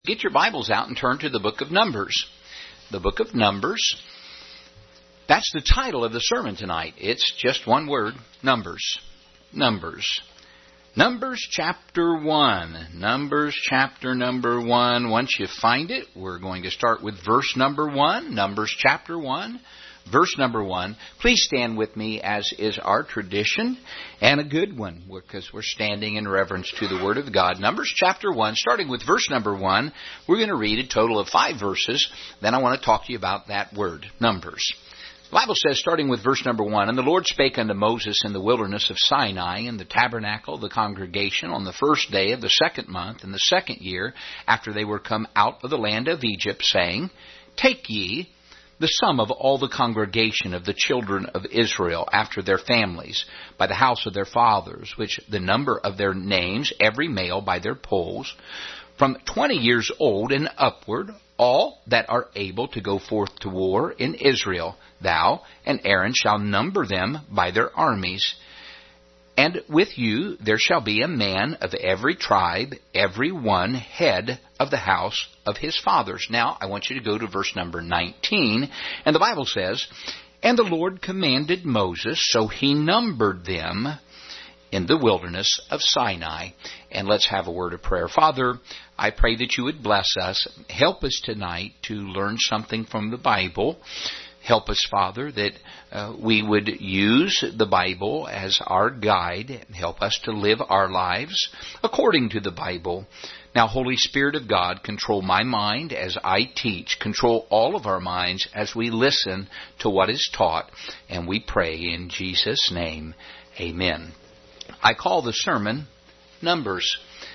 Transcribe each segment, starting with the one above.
Get your Bibles out and turn to the book of Numbers. The book of Numbers. That's the title of the sermon tonight. It's just one word, Numbers. Numbers. Numbers chapter 1. Numbers chapter number 1. Once you find it, we're going to start with verse number 1. Numbers chapter 1. Verse number 1. Please stand with me as is our tradition, and a good one, because we're standing in reverence to the Word of God. Numbers chapter 1, starting with verse number 1, we're going to read a total of 5 verses. Then I want to talk to you about that word, Numbers. The Bible says, starting with verse number 1, And the Lord spake unto Moses in the wilderness of Sinai, in the tabernacle of the congregation, on the first day of the 2nd month, in the 2nd year, after they were come out of the land of Egypt, saying, Take ye the sum of all the congregation of the children of Israel after their families, by the house of their fathers, which the number of their names, every male by their polls, from 20 years old and upward, all that are able to go forth to war in Israel. Thou and Aaron shall number them by their armies. And with you there shall be a man of every tribe, every one head of the house of his fathers. Now, I want you to go to verse number 19. And the Bible says, And the Lord commanded Moses, so he numbered them in the wilderness of Sinai. And let's have a word of prayer. Father, I pray that you would bless us. Help us tonight to learn something from the Bible. Help us, Father, that we would use the Bible as our guide. Help us to live our lives according to the Bible. Now, Holy Spirit of God, control my mind as I teach. Control all of our minds as we listen to what is taught. And we pray in Jesus' name. Amen. I call the sermon Numbers.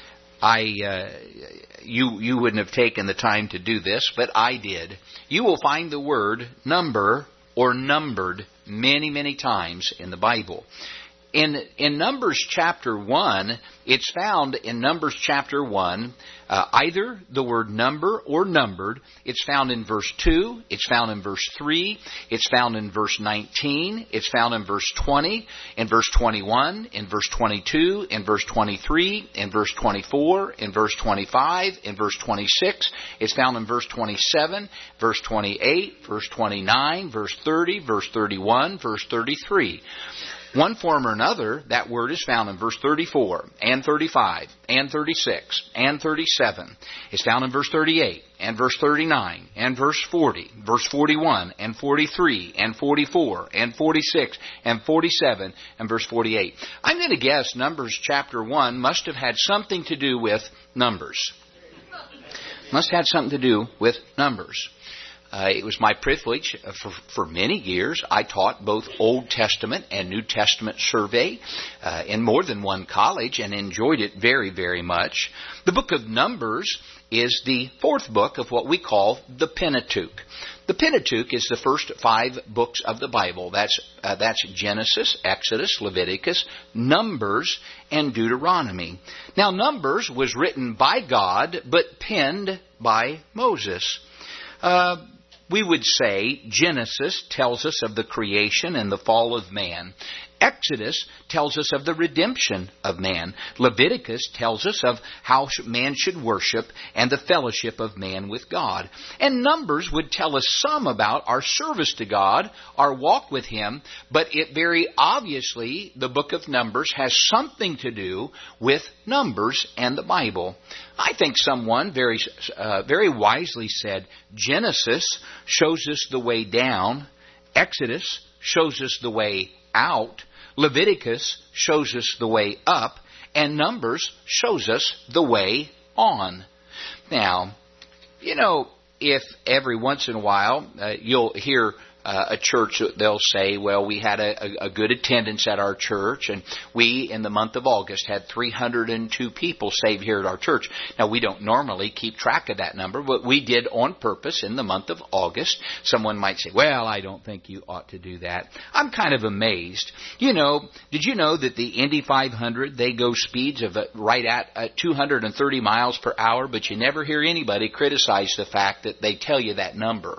You wouldn't have taken the time to do this, but I did. You will find the word number or numbered many, many times in the Bible. In Numbers chapter 1, it's found in Numbers chapter 1, either the word number or numbered. It's found in verse 2, it's found in verse 3, it's found in verse 19, it's found in verse 20, in verse 21, in verse 22, in verse 23, in verse 24, in verse 25, in verse 26, it's found in verse 27, verse 28, verse 29, verse 30, verse 31, verse 33. One form or another, that word is found in verse 34, and 35, and 36, and 37. It's found in verse 38, and verse 39, and verse 40, verse 41, and 43, and 44, and 46, and 47, and verse 48. I'm going to guess Numbers chapter 1 must have had something to do with numbers. Must have had something to do with numbers. It was my privilege for many years. I taught both Old Testament and New Testament survey in more than one college and enjoyed it very, very much. The book of Numbers is the 4th book of what we call the Pentateuch. The Pentateuch is the first 5 books of the Bible. That's Genesis, Exodus, Leviticus, Numbers, and Deuteronomy. Now, Numbers was written by God, but penned by Moses. We would say Genesis tells us of the creation and the fall of man. Exodus tells us of the redemption of man. Leviticus tells us of how man should worship and the fellowship of man with God. And Numbers would tell us some about our service to God, our walk with Him, but it very obviously, the book of Numbers has something to do with numbers and the Bible. I think someone very wisely said, Genesis shows us the way down, Exodus shows us the way out, Leviticus shows us the way up, and Numbers shows us the way on. Now, if every once in a while you'll hear a church, they'll say, well, we had a good attendance at our church, and we, in the month of August, had 302 people saved here at our church. Now, we don't normally keep track of that number, but we did on purpose in the month of August. Someone might say, well, I don't think you ought to do that. I'm kind of amazed. Did you know that the Indy 500, they go speeds of right at 230 miles per hour, but you never hear anybody criticize the fact that they tell you that number.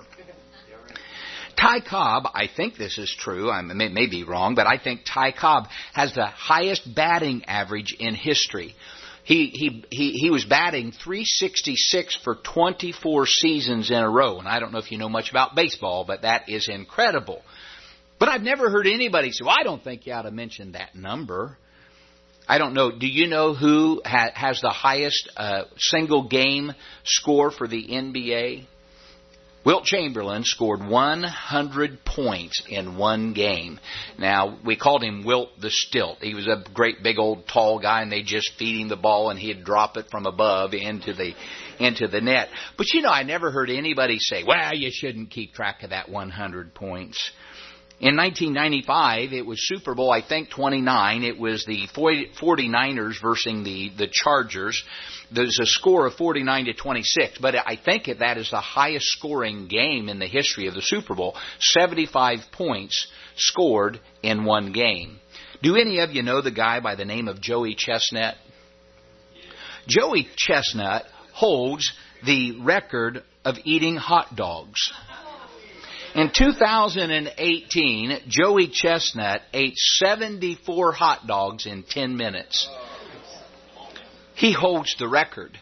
Ty Cobb, I think this is true, I may be wrong, but I think Ty Cobb has the highest batting average in history. He was batting .366 for 24 seasons in a row. And I don't know if you know much about baseball, but that is incredible. But I've never heard anybody say, well, I don't think you ought to mention that number. I don't know. Do you know who has the highest single game score for the NBA? Wilt Chamberlain scored 100 points in one game. Now, we called him Wilt the Stilt. He was a great big old tall guy, and they just feed him the ball, and he'd drop it from above into the net. But I never heard anybody say, well, you shouldn't keep track of that 100 points. In 1995, it was Super Bowl, I think, 29. It was the 49ers versus the Chargers. There's a score of 49-26, but I think that is the highest scoring game in the history of the Super Bowl. 75 points scored in one game. Do any of you know the guy by the name of Joey Chestnut? Joey Chestnut holds the record of eating hot dogs. In 2018, Joey Chestnut ate 74 hot dogs in 10 minutes. He holds the record.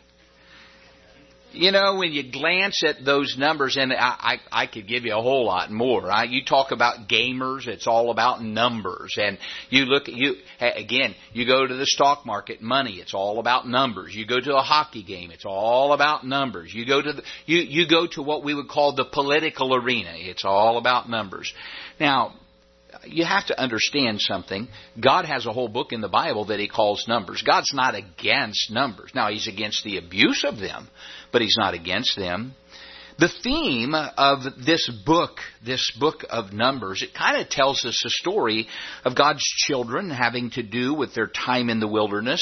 When you glance at those numbers, and I could give you a whole lot more. You talk about gamers, it's all about numbers. And you go to the stock market, money, it's all about numbers. You go to a hockey game, it's all about numbers. You go to what we would call the political arena, it's all about numbers. Now, you have to understand something. God has a whole book in the Bible that He calls numbers. God's not against numbers. Now, He's against the abuse of them, but He's not against them. The theme of this book of Numbers, it kind of tells us a story of God's children having to do with their time in the wilderness.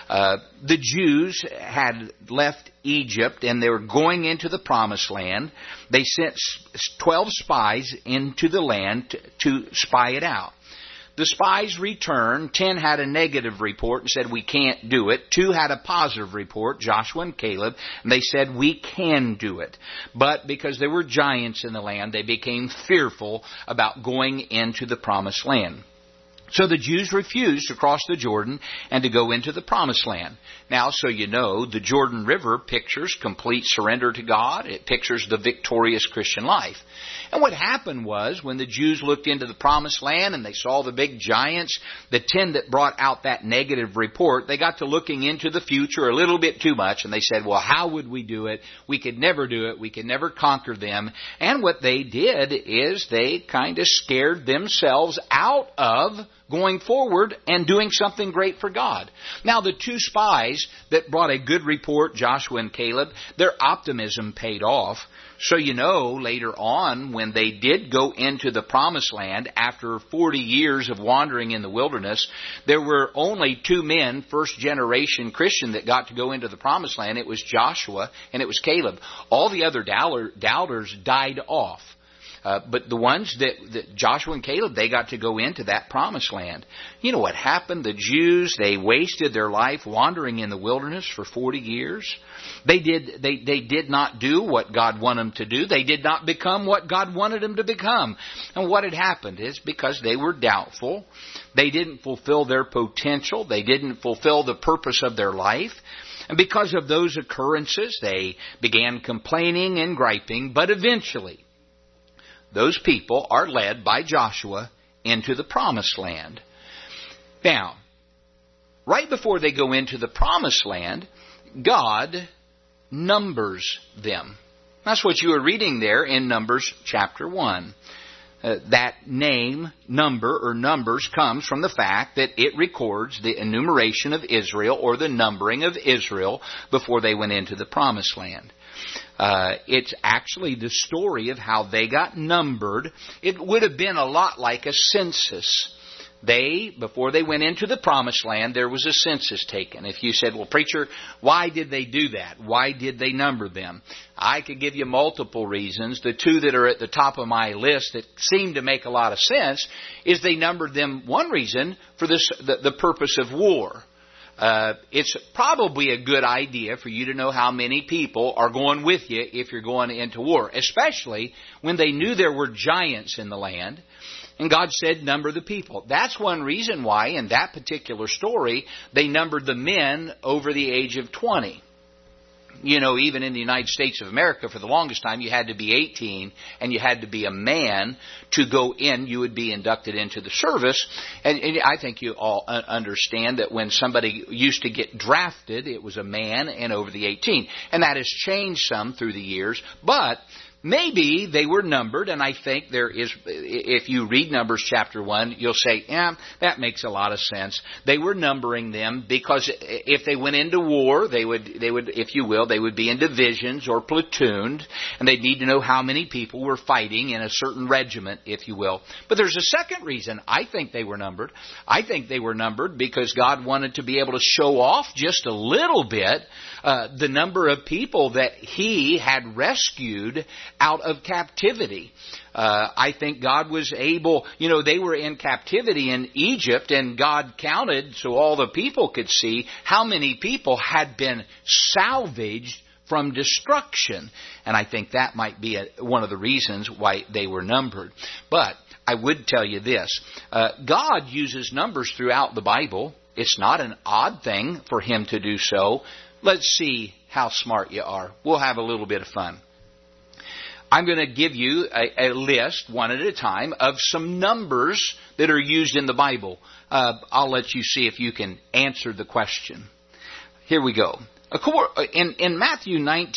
The Jews had left Egypt and they were going into the Promised Land. They sent 12 spies into the land to spy it out. The spies returned. 10 had a negative report and said, we can't do it. 2 had a positive report, Joshua and Caleb, and they said, we can do it. But because there were giants in the land, they became fearful about going into the Promised Land. So the Jews refused to cross the Jordan and to go into the Promised Land. Now, so you know, the Jordan River pictures complete surrender to God. It pictures the victorious Christian life. And what happened was, when the Jews looked into the Promised Land and they saw the big giants, the 10 that brought out that negative report, they got to looking into the future a little bit too much, and they said, well, how would we do it? We could never do it. We could never conquer them. And what they did is they kind of scared themselves out of going forward and doing something great for God. Now, the 2 spies that brought a good report, Joshua and Caleb, their optimism paid off. So you know, later on, when they did go into the Promised Land, after 40 years of wandering in the wilderness, there were only 2 men, first generation Christian, that got to go into the Promised Land. It was Joshua and it was Caleb. All the other doubters died off. But the ones that Joshua and Caleb, they got to go into that Promised Land. You know what happened? The Jews, they wasted their life wandering in the wilderness for 40 years. They did not do what God wanted them to do. They did not become what God wanted them to become. And what had happened is because they were doubtful, they didn't fulfill their potential, they didn't fulfill the purpose of their life. And because of those occurrences, they began complaining and griping, but eventually those people are led by Joshua into the Promised Land. Now, right before they go into the Promised Land, God numbers them. That's what you are reading there in Numbers chapter 1. That name, number, or numbers, comes from the fact that it records the enumeration of Israel, or the numbering of Israel, before they went into the Promised Land. It's actually the story of how they got numbered. It would have been a lot like a census. Before they went into the Promised Land, there was a census taken. If you said, well, preacher, why did they do that? Why did they number them? I could give you multiple reasons. The 2 that are at the top of my list that seem to make a lot of sense is they numbered them, one reason, for the purpose of war. It's probably a good idea for you to know how many people are going with you if you're going into war, especially when they knew there were giants in the land. And God said, number the people. That's one reason why, in that particular story, they numbered the men over the age of 20. You know, even in the United States of America, for the longest time, you had to be 18 and you had to be a man to go in. You would be inducted into the service. And I think you all understand that when somebody used to get drafted, it was a man and over the 18. And that has changed some through the years. But maybe they were numbered, and I think there is, if you read Numbers chapter 1, you'll say, yeah, that makes a lot of sense. They were numbering them because if they went into war, they would, if you will, they would be in divisions or platooned, and they'd need to know how many people were fighting in a certain regiment, if you will. But there's a second reason I think they were numbered. I think they were numbered because God wanted to be able to show off just a little bit the number of people that He had rescued out of captivity. I think God was able, they were in captivity in Egypt, and God counted so all the people could see how many people had been salvaged from destruction. And I think that might be one of the reasons why they were numbered. But I would tell you this. God uses numbers throughout the Bible. It's not an odd thing for Him to do so. Let's see how smart you are. We'll have a little bit of fun. I'm going to give you a list, one at a time, of some numbers that are used in the Bible. I'll let you see if you can answer the question. Here we go. In Matthew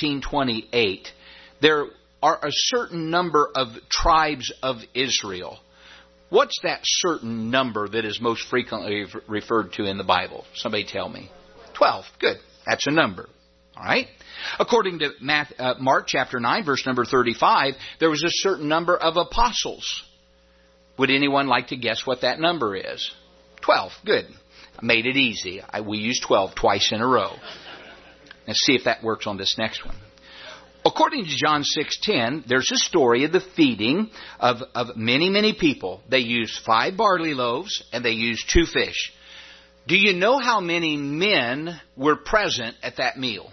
19:28, there are a certain number of tribes of Israel. What's that certain number that is most frequently referred to in the Bible? Somebody tell me. 12. Good. That's a number. All right? According to Mark chapter 9, verse number 35, there was a certain number of apostles. Would anyone like to guess what that number is? 12. Good. I made it easy. We used 12 twice in a row. Let's see if that works on this next one. According to John 6:10, there's a story of the feeding of many, many people. They used 5 barley loaves and they used 2 fish. Do you know how many men were present at that meal?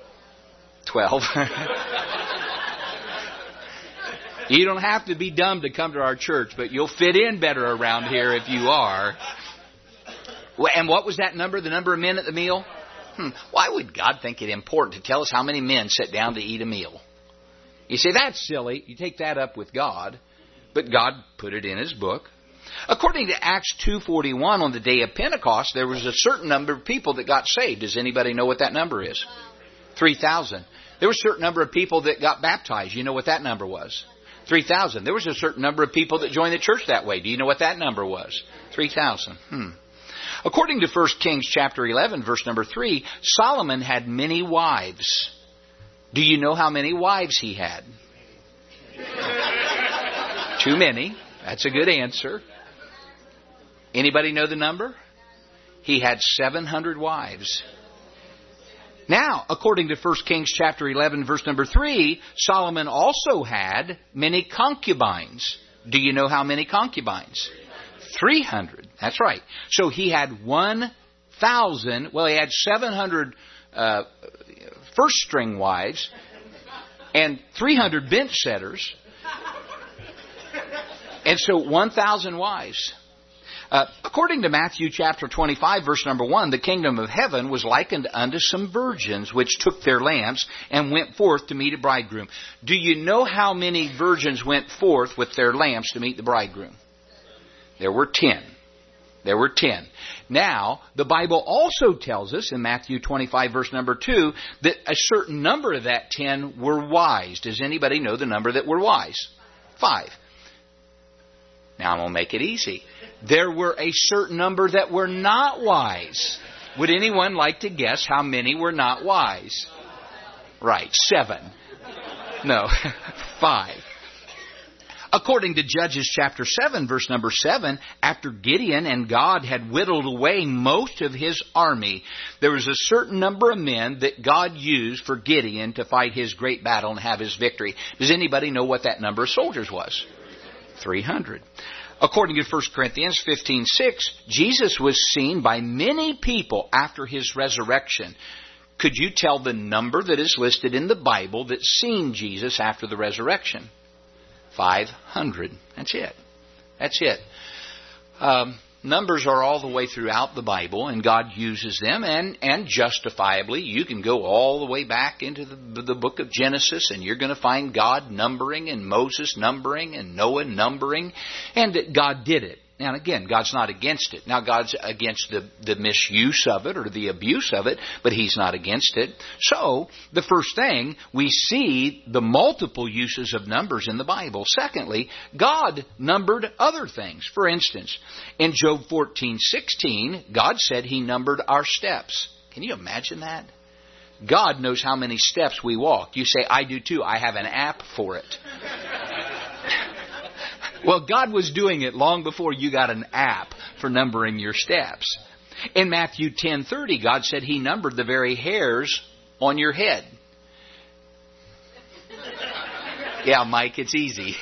12. You don't have to be dumb to come to our church, but you'll fit in better around here if you are. And what was that number, the number of men at the meal? Why would God think it important to tell us how many men sit down to eat a meal? You say, that's silly. You take that up with God. But God put it in His book. According to Acts 2:41, on the day of Pentecost, there was a certain number of people that got saved. Does anybody know what that number is? 3,000. There was a certain number of people that got baptized. You know what that number was? 3,000. There was a certain number of people that joined the church that way. Do you know what that number was? 3,000. According to 1 Kings chapter 11, verse number 3, Solomon had many wives. Do you know how many wives he had? Too many. That's a good answer. Anybody know the number? He had 700 wives. Now, according to 1 Kings chapter 11, verse number 3, Solomon also had many concubines. Do you know how many concubines? 300. That's right. So he had 1,000, he had 700 first string wives and 300 bench setters. And so 1,000 wives. According to Matthew chapter 25, verse number 1, the kingdom of heaven was likened unto some virgins which took their lamps and went forth to meet a bridegroom. Do you know how many virgins went forth with their lamps to meet the bridegroom? There were 10. There were 10. Now, the Bible also tells us in Matthew 25, verse number 2, that a certain number of that 10 were wise. Does anybody know the number that were wise? 5. Now, I'm going to make it easy. There were a certain number that were not wise. Would anyone like to guess how many were not wise? Right, 7. No, 5. According to Judges chapter 7, verse number 7, after Gideon and God had whittled away most of his army, there was a certain number of men that God used for Gideon to fight his great battle and have his victory. Does anybody know what that number of soldiers was? 300. According to 1 Corinthians 15:6, Jesus was seen by many people after his resurrection. Could you tell the number that is listed in the Bible that's seen Jesus after the resurrection? 500. That's it. That's it. Numbers are all the way throughout the Bible, and God uses them, and justifiably. You can go all the way back into the book of Genesis, and you're going to find God numbering, and Moses numbering, and Noah numbering, and God did it. Now, again, God's not against it. Now, God's against the misuse of it or the abuse of it, but He's not against it. So, the first thing, we see the multiple uses of numbers in the Bible. Secondly, God numbered other things. For instance, in Job 14:16, God said He numbered our steps. Can you imagine that? God knows how many steps we walk. You say, I do too. I have an app for it. Well, God was doing it long before you got an app for numbering your steps. In Matthew 10:30, God said He numbered the very hairs on your head. Yeah, Mike, it's easy.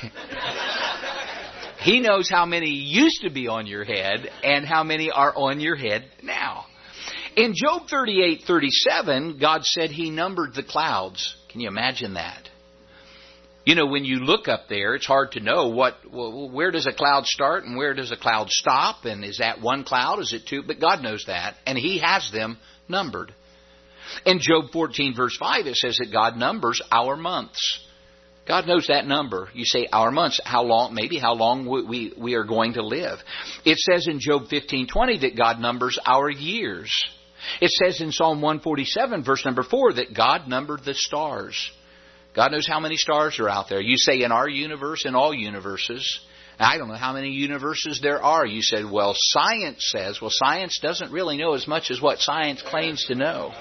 He knows how many used to be on your head and how many are on your head now. In Job 38:37, God said He numbered the clouds. Can you imagine that? You know, when you look up there, it's hard to know where does a cloud start and where does a cloud stop, and is that one cloud, is it two? But God knows that, and He has them numbered. In Job 14 verse 5, it says that God numbers our months. God knows that number. You say, our months, how long? Maybe how long we are going to live. It says in Job 15:20 that God numbers our years. It says in Psalm 147 verse number 4 that God numbered the stars. God knows how many stars are out there. You say in our universe, in all universes. I don't know how many universes there are. You said, well, science says. Well, science doesn't really know as much as what science claims to know.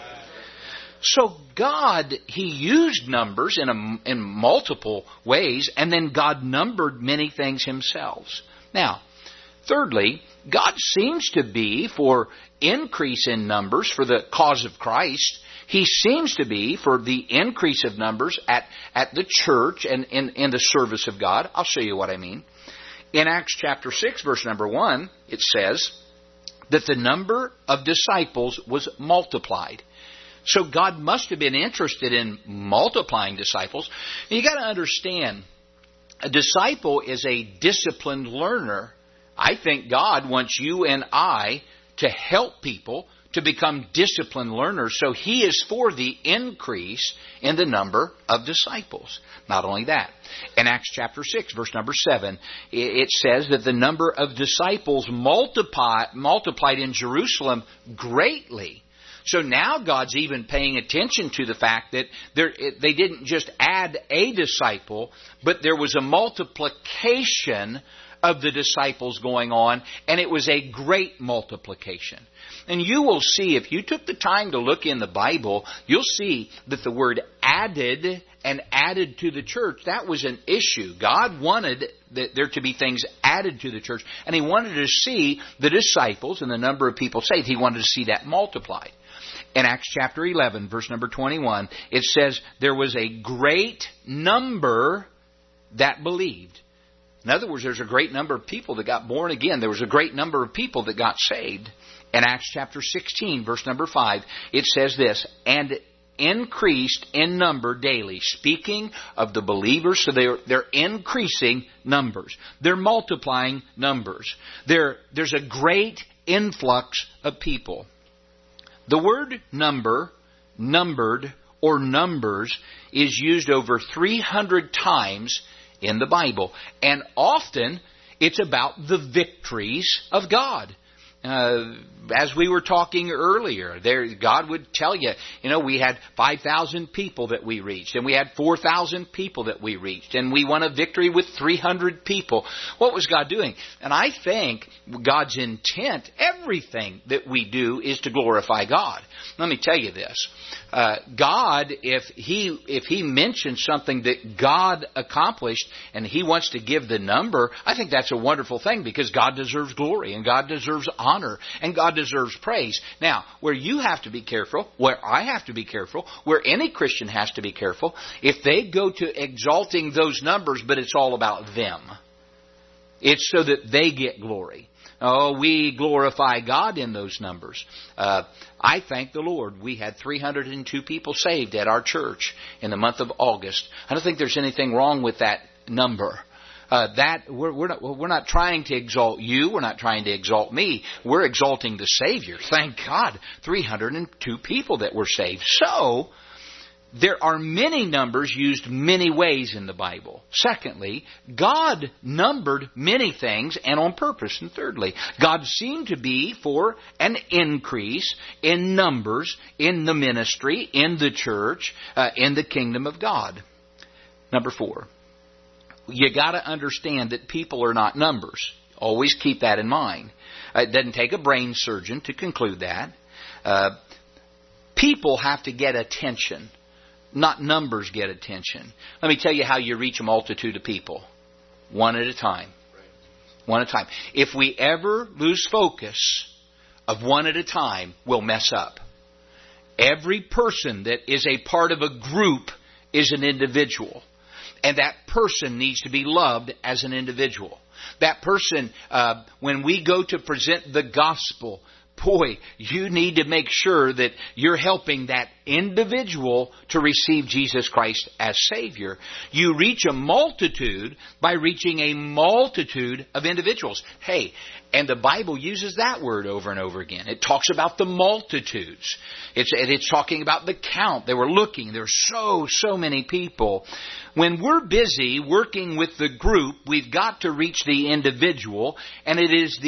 So God, He used numbers in multiple ways, and then God numbered many things Himself. Now, thirdly, God seems to be for increase in numbers for the cause of Christ. He seems to be for the increase of numbers at the church and in the service of God. I'll show you what I mean. In Acts chapter 6, verse number 1, it says that the number of disciples was multiplied. So God must have been interested in multiplying disciples. And you got to understand, a disciple is a disciplined learner. I think God wants you and I to help people to become disciplined learners. So He is for the increase in the number of disciples. Not only that, in Acts chapter 6, verse number 7, it says that the number of disciples multiplied in Jerusalem greatly. So now God's even paying attention to the fact that they didn't just add a disciple, but there was a multiplication of the disciples going on, and it was a great multiplication. And you will see, if you took the time to look in the Bible, you'll see that the word added and added to the church, that was an issue. God wanted there to be things added to the church, and He wanted to see the disciples and the number of people saved. He wanted to see that multiplied. In Acts chapter 11, verse number 21, it says, there was a great number that believed. In other words, there's a great number of people that got born again. There was a great number of people that got saved. In Acts chapter 16, verse number 5, it says this, and increased in number daily. Speaking of the believers, so they're increasing numbers. They're multiplying numbers. There's a great influx of people. The word number, numbered, or numbers is used over 300 times in the Bible. And often it's about the victories of God. As we were talking earlier, God would tell you, we had 5,000 people that we reached, and we had 4,000 people that we reached, and we won a victory with 300 people. What was God doing? And I think God's intent, everything that we do, is to glorify God. Let me tell you this. God, if He mentions something that God accomplished and He wants to give the number, I think that's a wonderful thing, because God deserves glory and God deserves honor and God deserves praise. Now, where you have to be careful, where I have to be careful, where any Christian has to be careful, if they go to exalting those numbers, but it's all about them. It's so that they get glory. Oh, we glorify God in those numbers. I thank the Lord. We had 302 people saved at our church in the month of August. I don't think there's anything wrong with that number. We're not trying to exalt you. We're not trying to exalt me. We're exalting the Savior. Thank God, 302 people that were saved. So, there are many numbers used many ways in the Bible. Secondly, God numbered many things and on purpose. And thirdly, God seemed to be for an increase in numbers in the ministry, in the church, in the kingdom of God. Number 4, you got to understand that people are not numbers. Always keep that in mind. It doesn't take a brain surgeon to conclude that. People have to get attention. Not numbers get attention. Let me tell you how you reach a multitude of people. One at a time. One at a time. If we ever lose focus of one at a time, we'll mess up. Every person that is a part of a group is an individual. And that person needs to be loved as an individual. That person, when we go to present the gospel, boy, you need to make sure that you're helping that individual to receive Jesus Christ as Savior. You reach a multitude by reaching a multitude of individuals. Hey, and the Bible uses that word over and over again. It talks about the multitudes. It's talking about the count. They were looking. There were so many people. When we're busy working with the group, we've got to reach the individual, and it is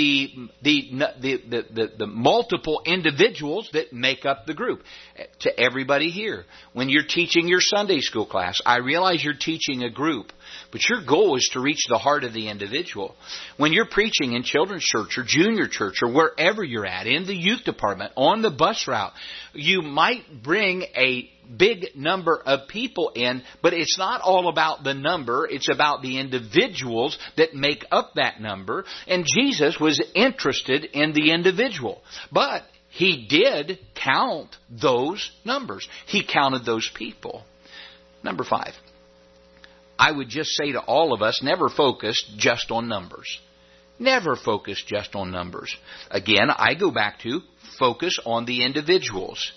the multiple individuals that make up the group. To everybody here, when you're teaching your Sunday school class, I realize you're teaching a group, but your goal is to reach the heart of the individual. When you're preaching in children's church or junior church or wherever you're at, in the youth department, on the bus route, you might bring a big number of people in, but it's not all about the number. It's about the individuals that make up that number. And Jesus was interested in the individual. But He did count those numbers. He counted those people. Number 5. I would just say to all of us, never focus just on numbers. Never focus just on numbers. Again, I go back to focus on the individuals.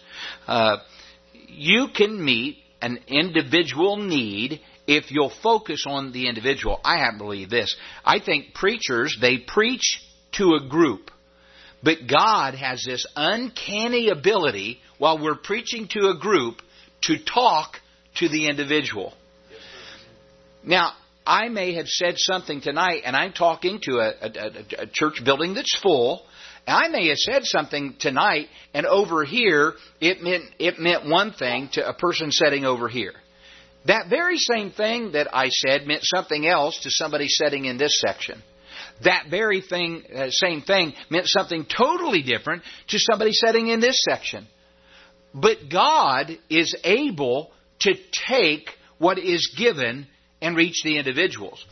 You can meet an individual need if you'll focus on the individual. I happen to believe this. I think preachers, they preach to a group. But God has this uncanny ability, while we're preaching to a group, to talk to the individual. Now, I may have said something tonight, and I'm talking to a church building that's full. And I may have said something tonight, and over here, it meant one thing to a person sitting over here. That very same thing that I said meant something else to somebody sitting in this section. That very same thing meant something totally different to somebody sitting in this section. But God is able to take what is given and reach the individuals.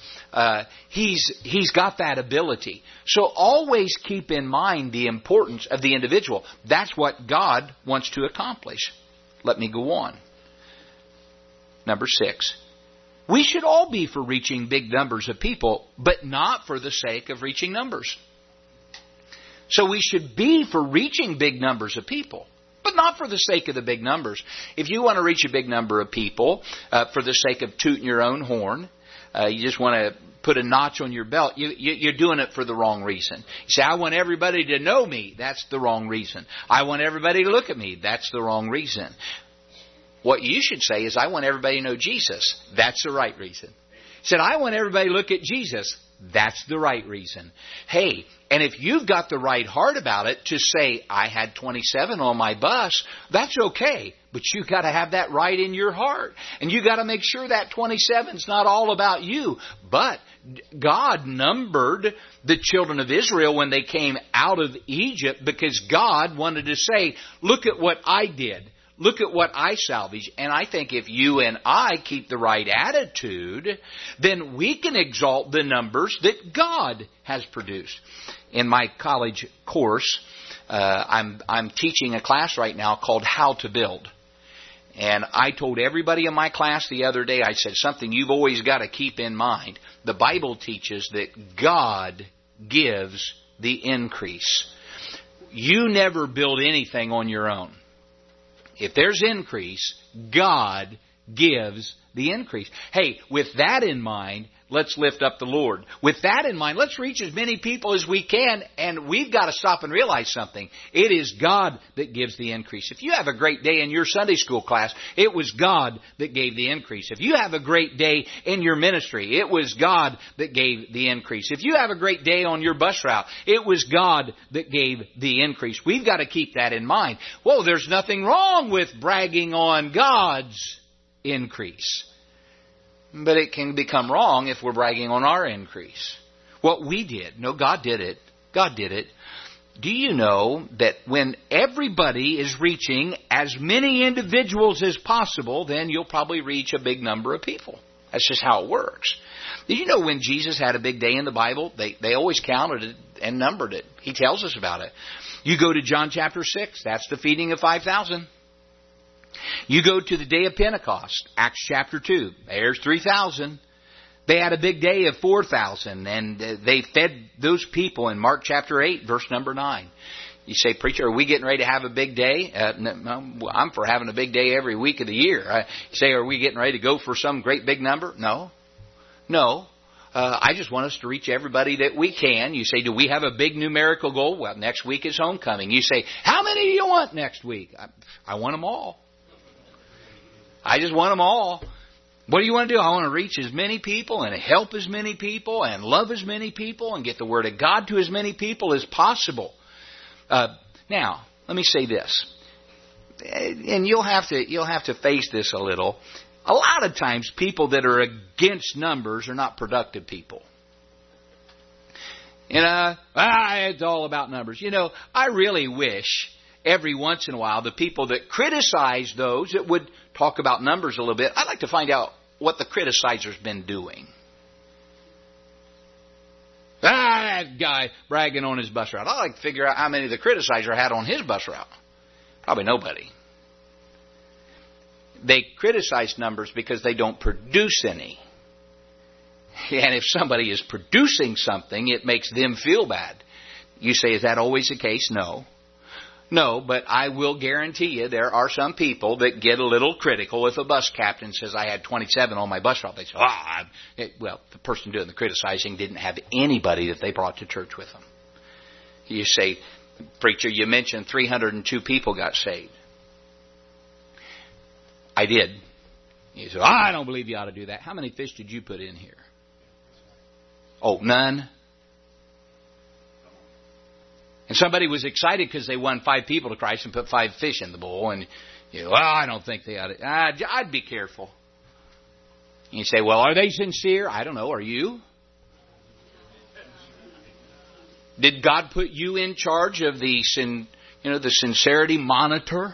He's got that ability. So always keep in mind the importance of the individual. That's what God wants to accomplish. Let me go on. Number 6. We should all be for reaching big numbers of people, but not for the sake of reaching numbers. So we should be for reaching big numbers of people, but not for the sake of the big numbers. If you want to reach a big number of people for the sake of tooting your own horn, you just want to put a notch on your belt, you're doing it for the wrong reason. You say, I want everybody to know me. That's the wrong reason. I want everybody to look at me. That's the wrong reason. What you should say is, I want everybody to know Jesus. That's the right reason. He said, I want everybody to look at Jesus. That's the right reason. Hey, and if you've got the right heart about it to say, I had 27 on my bus, that's okay. But you've got to have that right in your heart. And you've got to make sure that 27 is not all about you. But God numbered the children of Israel when they came out of Egypt, because God wanted to say, look at what I did. Look at what I salvaged. And I think if you and I keep the right attitude, then we can exalt the numbers that God has produced. In my college course, I'm teaching a class right now called How to Build. And I told everybody in my class the other day, I said, something you've always got to keep in mind. The Bible teaches that God gives the increase. You never build anything on your own. If there's increase, God gives the increase. Hey, with that in mind, let's lift up the Lord. With that in mind, let's reach as many people as we can, and we've got to stop and realize something. It is God that gives the increase. If you have a great day in your Sunday school class, it was God that gave the increase. If you have a great day in your ministry, it was God that gave the increase. If you have a great day on your bus route, it was God that gave the increase. We've got to keep that in mind. Well, there's nothing wrong with bragging on God's increase. But it can become wrong if we're bragging on our increase. What we did. No, God did it. God did it. Do you know that when everybody is reaching as many individuals as possible, then you'll probably reach a big number of people. That's just how it works. Did you know when Jesus had a big day in the Bible, they always counted it and numbered it? He tells us about it. You go to John chapter 6. That's the feeding of 5,000. You go to the day of Pentecost, Acts chapter 2. There's 3,000. They had a big day of 4,000, and they fed those people in Mark chapter 8, verse number 9. You say, preacher, are we getting ready to have a big day? No, I'm for having a big day every week of the year. You say, are we getting ready to go for some great big number? No. I just want us to reach everybody that we can. You say, do we have a big numerical goal? Well, next week is homecoming. You say, how many do you want next week? I want them all. I just want them all. What do you want to do? I want to reach as many people and help as many people and love as many people and get the Word of God to as many people as possible. Now, let me say this, and you'll have to face this a little. A lot of times, people that are against numbers are not productive people. It's all about numbers. I really wish every once in a while the people that criticize those that would talk about numbers a little bit, I'd like to find out what the criticizer's been doing. That guy bragging on his bus route. I'd like to figure out how many the criticizer had on his bus route. Probably nobody. They criticize numbers because they don't produce any. And if somebody is producing something, it makes them feel bad. You say, is that always the case? No, but I will guarantee you there are some people that get a little critical if a bus captain says I had 27 on my bus route. They say, the person doing the criticizing didn't have anybody that they brought to church with them. You say, preacher, you mentioned 302 people got saved. I did. You say, I don't believe you ought to do that. How many fish did you put in here? Oh, none? And somebody was excited because they won 5 people to Christ and put 5 fish in the bowl. And I don't think they ought to. I'd be careful. And you say, well, are they sincere? I don't know. Are you? Did God put you in charge of the sincerity monitor?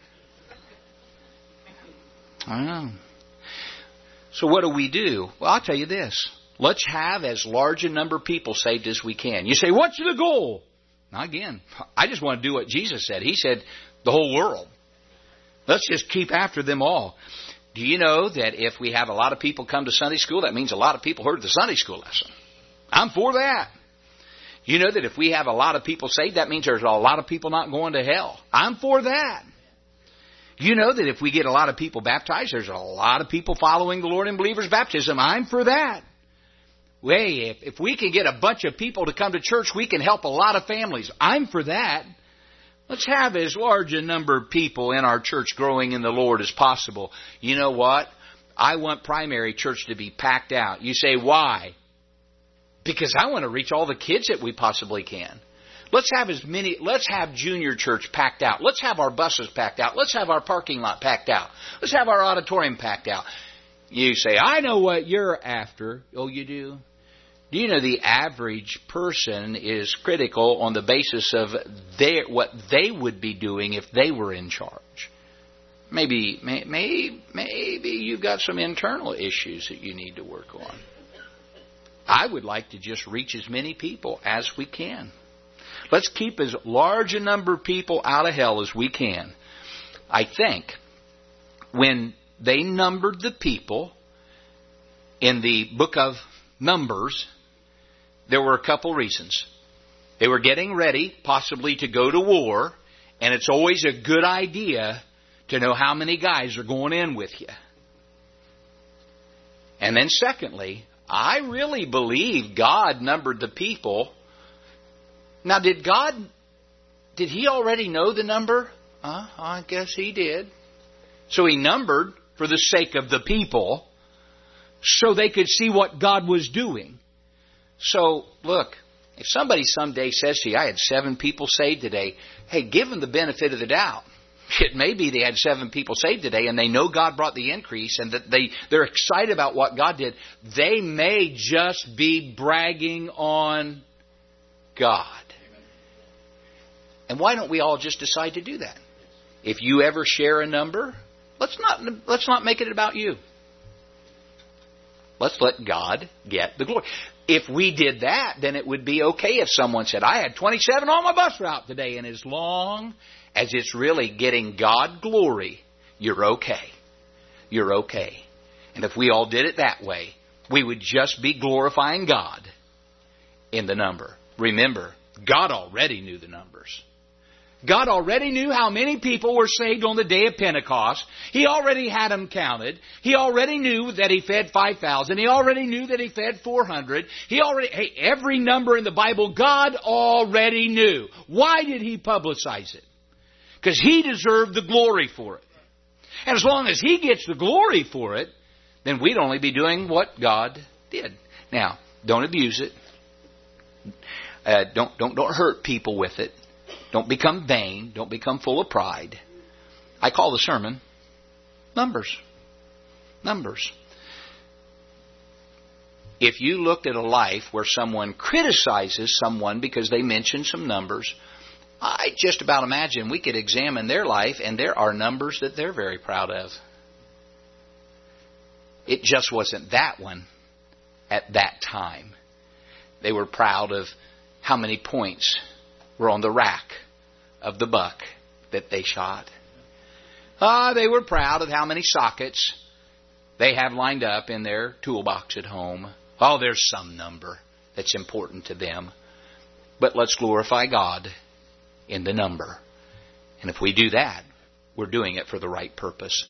I don't know. So what do? Well, I'll tell you this. Let's have as large a number of people saved as we can. You say, what's the goal? Now again, I just want to do what Jesus said. He said, the whole world. Let's just keep after them all. Do you know that if we have a lot of people come to Sunday school, that means a lot of people heard the Sunday school lesson? I'm for that. You know that if we have a lot of people saved, that means there's a lot of people not going to hell. I'm for that. You know that if we get a lot of people baptized, there's a lot of people following the Lord in believers' baptism. I'm for that. If we can get a bunch of people to come to church, we can help a lot of families. I'm for that. Let's have as large a number of people in our church growing in the Lord as possible. You know what? I want primary church to be packed out. You say, why? Because I want to reach all the kids that we possibly can. Let's have junior church packed out. Let's have our buses packed out. Let's have our parking lot packed out. Let's have our auditorium packed out. You say, I know what you're after. Oh, you do? Do you know the average person is critical on the basis of what they would be doing if they were in charge? Maybe you've got some internal issues that you need to work on. I would like to just reach as many people as we can. Let's keep as large a number of people out of hell as we can. I think when they numbered the people in the book of Numbers, there were a couple reasons. They were getting ready, possibly to go to war, and it's always a good idea to know how many guys are going in with you. And then secondly, I really believe God numbered the people. Now, did He already know the number? I guess He did. So He numbered for the sake of the people so they could see what God was doing. So, look, if somebody someday says to you, I had 7 people saved today, hey, give them the benefit of the doubt. It may be they had 7 people saved today and they know God brought the increase and that they're excited about what God did. They may just be bragging on God. And why don't we all just decide to do that? If you ever share a number, let's not make it about you. Let's let God get the glory. If we did that, then it would be okay if someone said, I had 27 on my bus route today. And as long as it's really getting God glory, you're okay. You're okay. And if we all did it that way, we would just be glorifying God in the number. Remember, God already knew the numbers. God already knew how many people were saved on the day of Pentecost. He already had them counted. He already knew that He fed 5,000. He already knew that He fed 400. Every number in the Bible, God already knew. Why did He publicize it? Because He deserved the glory for it. And as long as He gets the glory for it, then we'd only be doing what God did. Now, don't abuse it. Don't hurt people with it. Don't become vain. Don't become full of pride. I call the sermon numbers. Numbers. If you looked at a life where someone criticizes someone because they mention some numbers, I just about imagine we could examine their life and there are numbers that they're very proud of. It just wasn't that one at that time. They were proud of how many points were on the rack of the buck that they shot. They were proud of how many sockets they have lined up in their toolbox at home. There's some number that's important to them. But let's glorify God in the number. And if we do that, we're doing it for the right purpose.